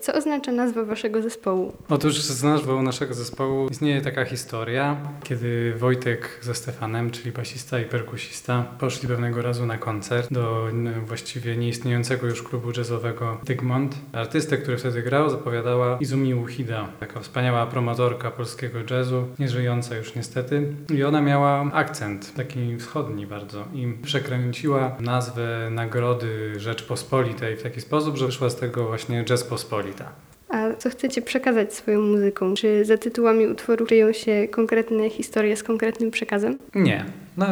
Co oznacza nazwa waszego zespołu? Otóż z nazwą naszego zespołu istnieje taka historia, kiedy Wojtek ze Stefanem, czyli basista i perkusista, poszli pewnego razu na koncert do właściwie nieistniejącego już klubu jazzowego Dygmont. Artystę, który wtedy grał, zapowiadała Izumi Uchida, taka wspaniała promotorka polskiego jazzu, nieżyjąca już niestety. I ona miała akcent, taki wschodni bardzo, i przekręciła nazwę Nagrody Rzeczpospolitej w taki sposób, że wyszła z tego właśnie Jazz Pospolita. A co chcecie przekazać swoją muzyką? Czy za tytułami utworu kryją się konkretne historie z konkretnym przekazem? Nie.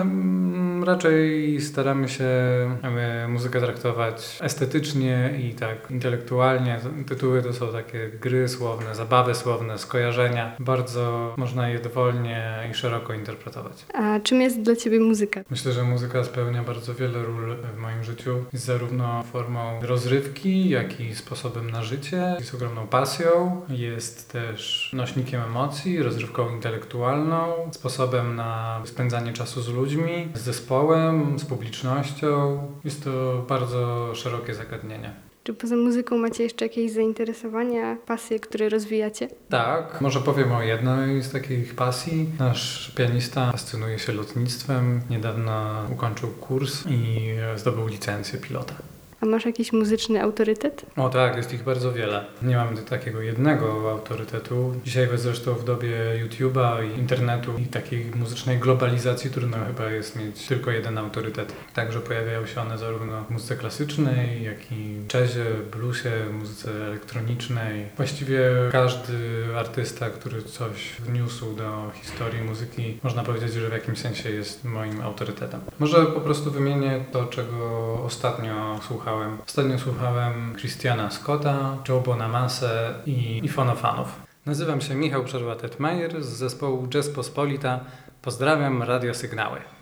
Raczej staramy się muzykę traktować estetycznie i tak intelektualnie. Tytuły to są takie gry słowne, zabawy słowne, skojarzenia. Bardzo można je dowolnie i szeroko interpretować. A czym jest dla ciebie muzyka? Myślę, że muzyka spełnia bardzo wiele ról w moim życiu. Jest zarówno formą rozrywki, jak i sposobem na życie. Jest ogromną pasją. Jest też nośnikiem emocji, rozrywką intelektualną, sposobem na spędzanie czasu z ludźmi, z zespołem, z publicznością. Jest to bardzo szerokie zagadnienie. Czy poza muzyką macie jeszcze jakieś zainteresowania, pasje, które rozwijacie? Tak, może powiem o jednej z takich pasji. Nasz pianista fascynuje się lotnictwem. Niedawno ukończył kurs i zdobył licencję pilota. A masz jakiś muzyczny autorytet? O tak, jest ich bardzo wiele. Nie mam takiego jednego autorytetu. Dzisiaj zresztą w dobie YouTube'a i internetu i takiej muzycznej globalizacji trudno chyba jest mieć tylko jeden autorytet. Także pojawiają się one zarówno w muzyce klasycznej, jak i jazzie, bluesie, muzyce elektronicznej. Właściwie każdy artysta, który coś wniósł do historii muzyki, można powiedzieć, że w jakimś sensie jest moim autorytetem. Może po prostu wymienię to, czego ostatnio słuchałem. Ostatnio słuchałem Christiana Scotta, Joe Bonamasse i Fonofanów. Nazywam się Michał Przerwa-Tetmajer z zespołu Jazz Pospolita. Pozdrawiam, radiosygnały.